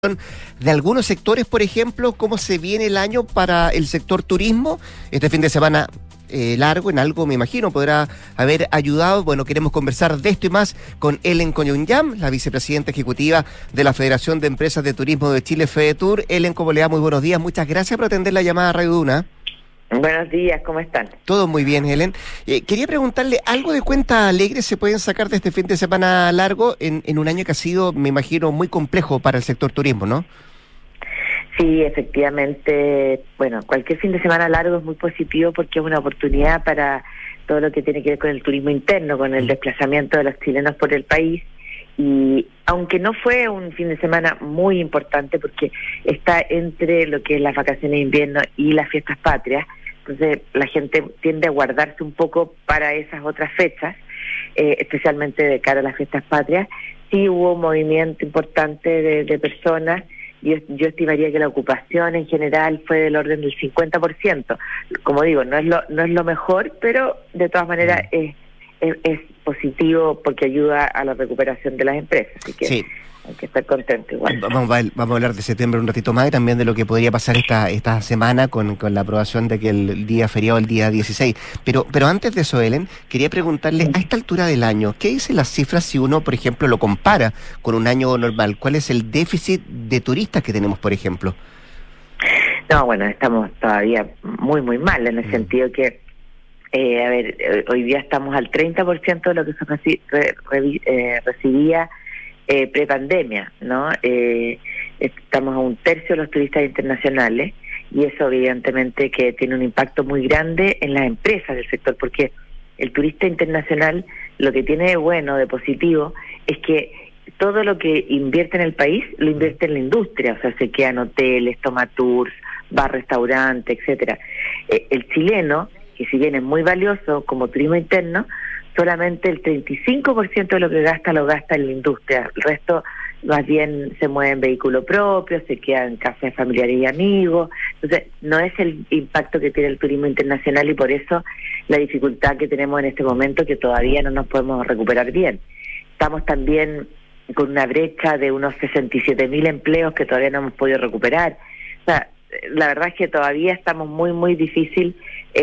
de algunos sectores, por ejemplo, cómo se viene el año para el sector turismo. Este fin de semana largo, en algo me imagino podrá haber ayudado. Bueno, queremos conversar de esto y más con Ellen Coñunyam, la vicepresidenta ejecutiva de la Federación de Empresas de Turismo de Chile, FEDETUR. Ellen, ¿cómo le va? Muy buenos días, muchas gracias por atender la llamada a Radio Duna. Buenos días, ¿cómo están? Todo muy bien, Ellen. Quería preguntarle, ¿algo de cuenta alegre se pueden sacar de este fin de semana largo en un año que ha sido, me imagino, muy complejo para el sector turismo, ¿no? Sí, efectivamente, bueno, cualquier fin de semana largo es muy positivo porque es una oportunidad para todo lo que tiene que ver con el turismo interno, con el desplazamiento de los chilenos por el país. Y aunque no fue un fin de semana muy importante porque está entre lo que es las vacaciones de invierno y las fiestas patrias, entonces la gente tiende a guardarse un poco para esas otras fechas, especialmente de cara a las fiestas patrias. Sí hubo un movimiento importante de personas. Yo estimaría que la ocupación en general fue del orden del 50%. Como digo, no es lo mejor, pero de todas maneras es positivo porque ayuda a la recuperación de las empresas. Así que sí, hay que estar contento igual. Vamos a hablar de septiembre un ratito más y también de lo que podría pasar esta semana con la aprobación de que el día feriado, el día 16. Pero antes de eso, Ellen, quería preguntarle, a esta altura del año, ¿qué dicen las cifras si uno, por ejemplo, lo compara con un año normal? ¿Cuál es el déficit de turistas que tenemos, por ejemplo? No, bueno, estamos todavía muy, muy mal en el sentido que hoy día estamos al 30% de lo que se recibía prepandemia, ¿no? Estamos a un tercio de los turistas internacionales y eso evidentemente que tiene un impacto muy grande en las empresas del sector, porque el turista internacional lo que tiene de bueno, de positivo, es que todo lo que invierte en el país lo invierte en la industria, o sea, se quedan hoteles, toma tours, va a restaurantes, etcétera. El chileno, que si bien es muy valioso como turismo interno, solamente el 35% de lo que gasta lo gasta en la industria. El resto más bien se mueve en vehículo propio, se queda en casa de familiares y amigos. Entonces no es el impacto que tiene el turismo internacional y por eso la dificultad que tenemos en este momento, que todavía no nos podemos recuperar bien. Estamos también con una brecha de unos 67.000 empleos que todavía no hemos podido recuperar. O sea, la verdad es que todavía estamos muy, muy difícil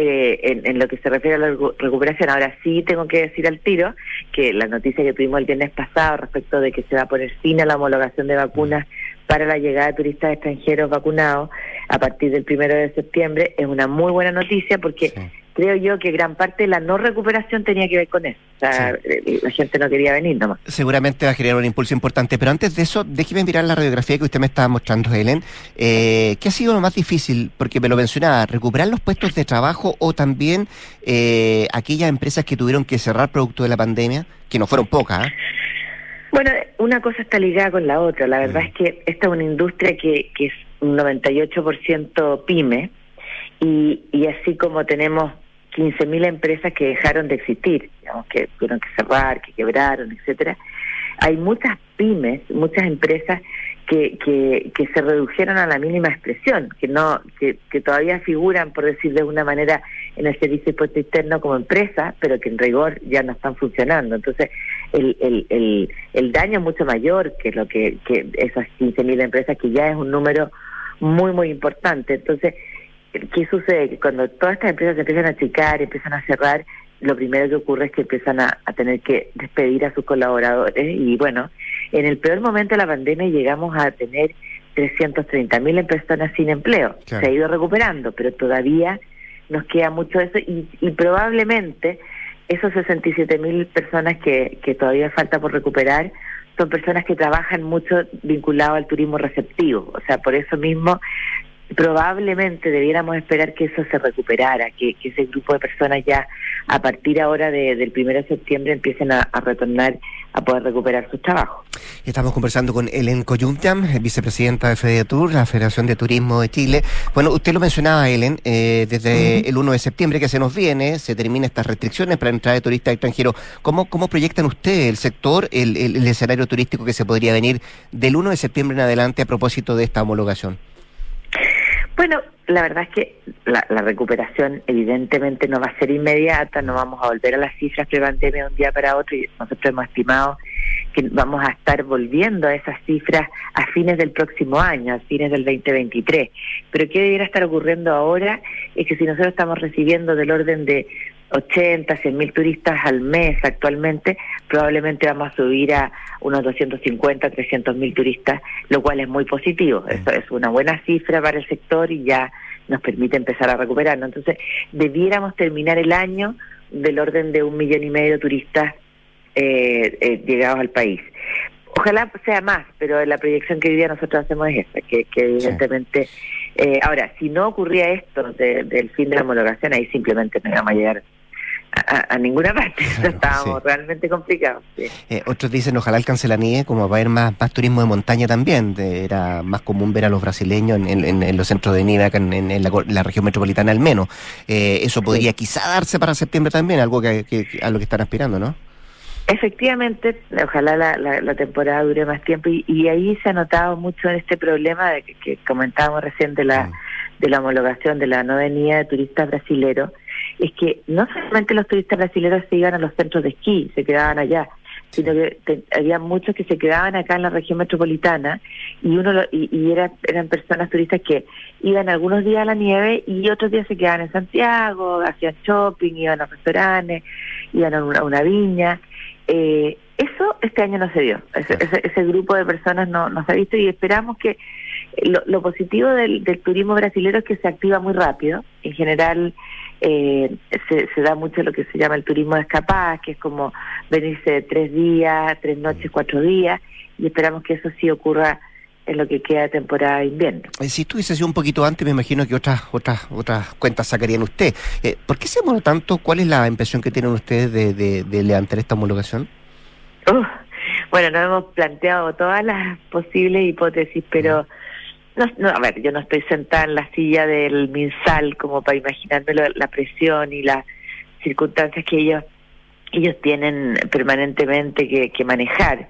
en lo que se refiere a la recuperación. Ahora sí tengo que decir al tiro que la noticia que tuvimos el viernes pasado respecto de que se va a poner fin a la homologación de vacunas para la llegada de turistas extranjeros vacunados a partir del 1 de septiembre es una muy buena noticia porque creo yo que gran parte de la no recuperación tenía que ver con eso. O sea, la gente no quería venir nomás. Seguramente va a generar un impulso importante, pero antes de eso, déjeme mirar la radiografía que usted me estaba mostrando, Ellen. ¿Qué ha sido lo más difícil? Porque me lo mencionaba, recuperar los puestos de trabajo o también aquellas empresas que tuvieron que cerrar producto de la pandemia, que no fueron pocas, ¿eh? Bueno, una cosa está ligada con la otra. La verdad es que esta es una industria que es un 98% pyme y así como tenemos 15.000 empresas que dejaron de existir, digamos, que tuvieron que cerrar, que quebraron, etcétera. Hay muchas pymes, muchas empresas que se redujeron a la mínima expresión, que todavía figuran, por decir de alguna manera, en el servicio de impuesto interno como empresas, pero que en rigor ya no están funcionando. Entonces, el daño es mucho mayor que lo que esas 15.000 empresas, que ya es un número muy, muy importante. Entonces, ¿qué sucede? Que cuando todas estas empresas se empiezan a achicar, empiezan a cerrar, lo primero que ocurre es que empiezan a tener que despedir a sus colaboradores y bueno, en el peor momento de la pandemia llegamos a tener 330.000 personas sin empleo. Claro. Se ha ido recuperando, pero todavía nos queda mucho de eso y probablemente esos 67.000 personas que todavía falta por recuperar son personas que trabajan mucho vinculado al turismo receptivo. O sea, por eso mismo probablemente debiéramos esperar que eso se recuperara, que ese grupo de personas ya a partir ahora del 1 de septiembre empiecen a retornar a poder recuperar sus trabajos. Estamos conversando con Ellen Coñunyam, vicepresidenta de FEDETUR, la Federación de Turismo de Chile. Bueno, usted lo mencionaba, Ellen, desde el 1 de septiembre que se nos viene, se terminan estas restricciones para la entrada de turistas extranjeros. ¿Cómo proyectan ustedes el sector, el escenario turístico que se podría venir del 1 de septiembre en adelante a propósito de esta homologación? Bueno, la verdad es que la recuperación evidentemente no va a ser inmediata, no vamos a volver a las cifras pre-pandemia de un día para otro y nosotros hemos estimado que vamos a estar volviendo a esas cifras a fines del próximo año, a fines del 2023. Pero ¿qué debiera estar ocurriendo ahora? Es que si nosotros estamos recibiendo del orden de 80, 100.000 turistas al mes actualmente, probablemente vamos a subir a unos 250, 300.000 turistas, lo cual es muy positivo. Eso es una buena cifra para el sector y ya nos permite empezar a recuperarnos. Entonces, debiéramos terminar el año del orden de 1,5 millones de turistas llegados al país. Ojalá sea más, pero la proyección que hoy día nosotros hacemos es esta, que evidentemente... ahora, si no ocurría esto del fin de la homologación, ahí simplemente no íbamos a llegar a ninguna parte. Claro, estábamos realmente complicados. Sí. Otros dicen, ojalá alcance la nieve, como va a haber más turismo de montaña también. Era más común ver a los brasileños en los centros de nieve acá en la región metropolitana al menos. Eso podría quizá darse para septiembre también, algo que a lo que están aspirando, ¿no? Efectivamente, ojalá la temporada dure más tiempo y ahí se ha notado mucho en este problema de que comentábamos recién de la homologación de la no venida de turistas brasileros, es que no solamente los turistas brasileños se iban a los centros de esquí, se quedaban allá, sino que había muchos que se quedaban acá en la región metropolitana y eran personas turistas que iban algunos días a la nieve y otros días se quedaban en Santiago, hacían shopping, iban a restaurantes, iban a una viña. Eso este año no se dio. Ese grupo de personas no se ha visto y esperamos que lo positivo del turismo brasileño es que se activa muy rápido. En general se da mucho lo que se llama el turismo de escapadas, que es como venirse 3 días, 3 noches, 4 días, y esperamos que eso sí ocurra en lo que queda de temporada de invierno. Si esto hubiese sido un poquito antes, me imagino que otras cuentas sacarían usted. ¿Por qué se demoró tanto? ¿Cuál es la impresión que tienen ustedes de levantar esta homologación? Bueno, nos hemos planteado todas las posibles hipótesis, pero a ver, yo no estoy sentada en la silla del MinSal como para imaginarme la presión y las circunstancias que ellos tienen permanentemente que manejar.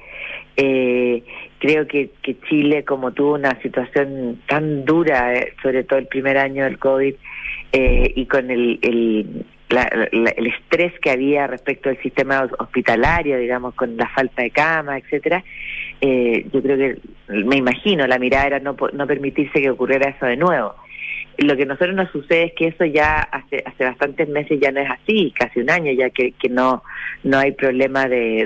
Creo que Chile, como tuvo una situación tan dura, sobre todo el primer año del COVID, y con el estrés que había respecto al sistema hospitalario, digamos, con la falta de camas, etcétera, yo creo que, me imagino, la mirada era no permitirse que ocurriera eso de nuevo. Lo que a nosotros nos sucede es que eso ya hace bastantes meses ya no es así, casi un año ya que no hay problema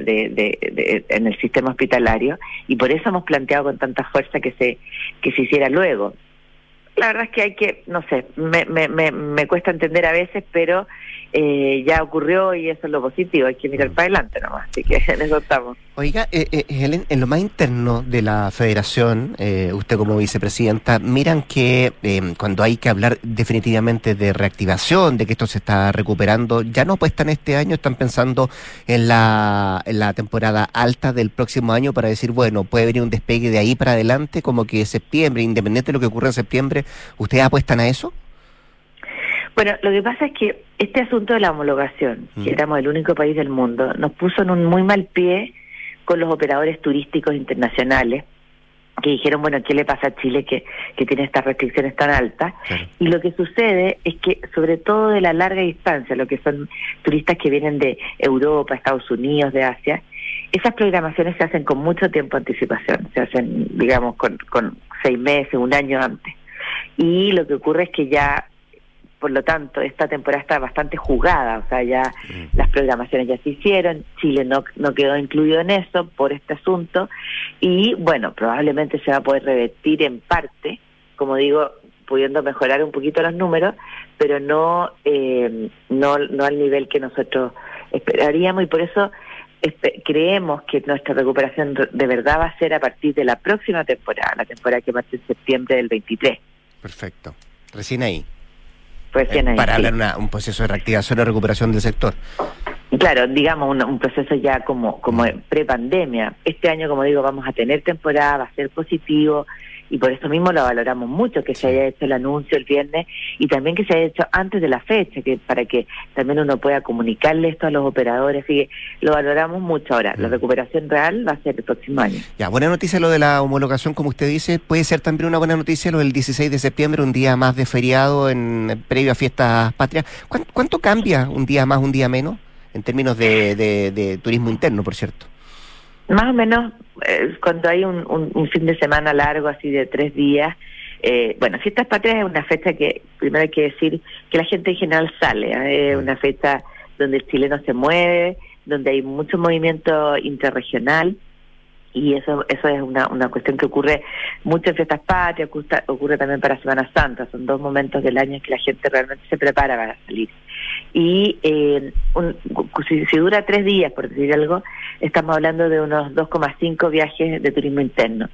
en el sistema hospitalario, y por eso hemos planteado con tanta fuerza que se hiciera luego. La verdad es que hay que, no sé, me cuesta entender a veces, pero ya ocurrió y eso es lo positivo, hay que mirar para adelante nomás, así que en eso estamos. Oiga, Helen, en lo más interno de la federación, usted como vicepresidenta, miran que cuando hay que hablar definitivamente de reactivación, de que esto se está recuperando, ya no apuestan este año, están pensando en la temporada alta del próximo año para decir, bueno, puede venir un despegue de ahí para adelante, como que septiembre, independiente de lo que ocurra en septiembre, ¿ustedes apuestan a eso? Bueno, lo que pasa es que este asunto de la homologación, que éramos el único país del mundo, nos puso en un muy mal pie con los operadores turísticos internacionales, que dijeron, bueno, ¿qué le pasa a Chile que tiene estas restricciones tan altas? Claro. Y lo que sucede es que, sobre todo de la larga distancia, lo que son turistas que vienen de Europa, Estados Unidos, de Asia, esas programaciones se hacen con mucho tiempo de anticipación, se hacen, digamos, con 6 meses, un año antes. Y lo que ocurre es que ya, por lo tanto, esta temporada está bastante jugada, o sea, ya las programaciones ya se hicieron, Chile no quedó incluido en eso por este asunto, y bueno, probablemente se va a poder revertir en parte, como digo, pudiendo mejorar un poquito los números, pero no al nivel que nosotros esperaríamos, y por eso creemos que nuestra recuperación de verdad va a ser a partir de la próxima temporada, la temporada que parte en septiembre del 23. Perfecto. Recién ahí. Para hablar un proceso de reactivación o recuperación del sector. Claro, digamos un proceso ya como pre-pandemia. Este año, como digo, vamos a tener temporada, va a ser positivo, y por eso mismo lo valoramos mucho, que se haya hecho el anuncio el viernes y también que se haya hecho antes de la fecha, para que también uno pueda comunicarle esto a los operadores, así que lo valoramos mucho. Ahora, la recuperación real va a ser el próximo año. Ya, buena noticia lo de la homologación, como usted dice. Puede ser también una buena noticia lo del 16 de septiembre, un día más de feriado previo a fiestas patrias. ¿Cuánto cambia un día más, un día menos, en términos de turismo interno, por cierto? Más o menos cuando hay un fin de semana largo, así de 3 días. Bueno, Fiestas Patrias es una fecha que, primero hay que decir, que la gente en general sale. Es una fecha donde el chileno se mueve, donde hay mucho movimiento interregional, y eso es una cuestión que ocurre mucho en Fiestas Patrias, ocurre también para Semana Santa. Son 2 momentos del año en que la gente realmente se prepara para salir. Y si dura 3 días, por decir algo, estamos hablando de unos 2,5 viajes de turismo interno.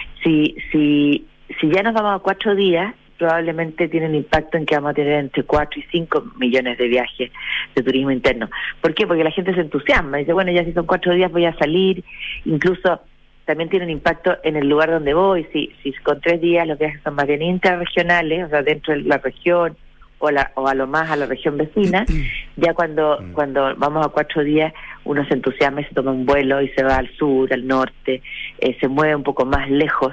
Si ya nos vamos a 4 días, probablemente tiene un impacto en que vamos a tener entre 4 y 5 millones de viajes de turismo interno. ¿Por qué? Porque la gente se entusiasma, dice, bueno, ya si son 4 días voy a salir. Incluso también tiene un impacto en el lugar donde voy. Si con 3 días los viajes son más bien interregionales, o sea, dentro de la región, o a lo más a la región vecina, ya cuando vamos a 4 días uno se entusiasma y se toma un vuelo y se va al sur, al norte, se mueve un poco más lejos,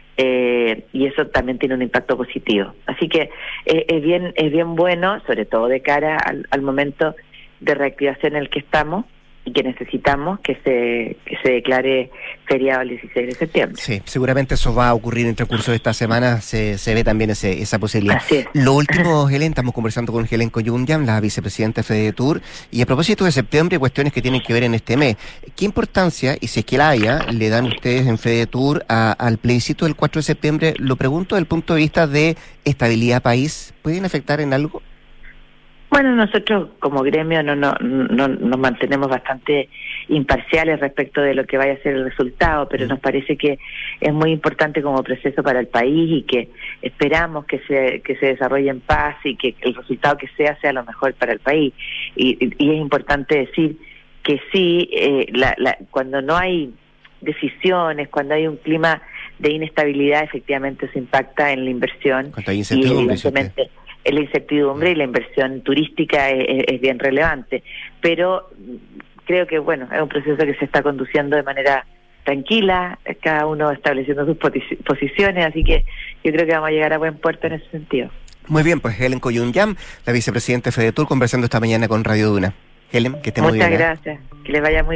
y eso también tiene un impacto positivo. Así que es bien bueno, sobre todo de cara al momento de reactivación en el que estamos, y que necesitamos que se declare feriado el 16 de septiembre. Sí, seguramente eso va a ocurrir en el transcurso de esta semana, se ve también esa posibilidad. Así es. Lo último, Helen, estamos conversando con Helen Koyunyan, la vicepresidenta de FEDETUR, y a propósito de septiembre, cuestiones que tienen que ver en este mes. ¿Qué importancia, y si es que la haya, le dan ustedes en FEDETUR al plebiscito del 4 de septiembre? Lo pregunto desde el punto de vista de estabilidad país. ¿Pueden afectar en algo? Bueno, nosotros como gremio no nos mantenemos bastante imparciales respecto de lo que vaya a ser el resultado, pero nos parece que es muy importante como proceso para el país, y que esperamos que se desarrolle en paz, y que el resultado que sea lo mejor para el país. Y es importante decir que sí, cuando no hay decisiones, cuando hay un clima de inestabilidad, efectivamente se impacta en la inversión. Cuando hay incertidumbre, la incertidumbre y la inversión turística es bien relevante, pero creo que bueno, es un proceso que se está conduciendo de manera tranquila, cada uno estableciendo sus posiciones, así que yo creo que vamos a llegar a buen puerto en ese sentido. Muy bien, pues Helen Koyunyan, la vicepresidenta de FEDETUR, conversando esta mañana con Radio Duna. Helen, que esté muy bien. Muchas gracias, que les vaya muy bien.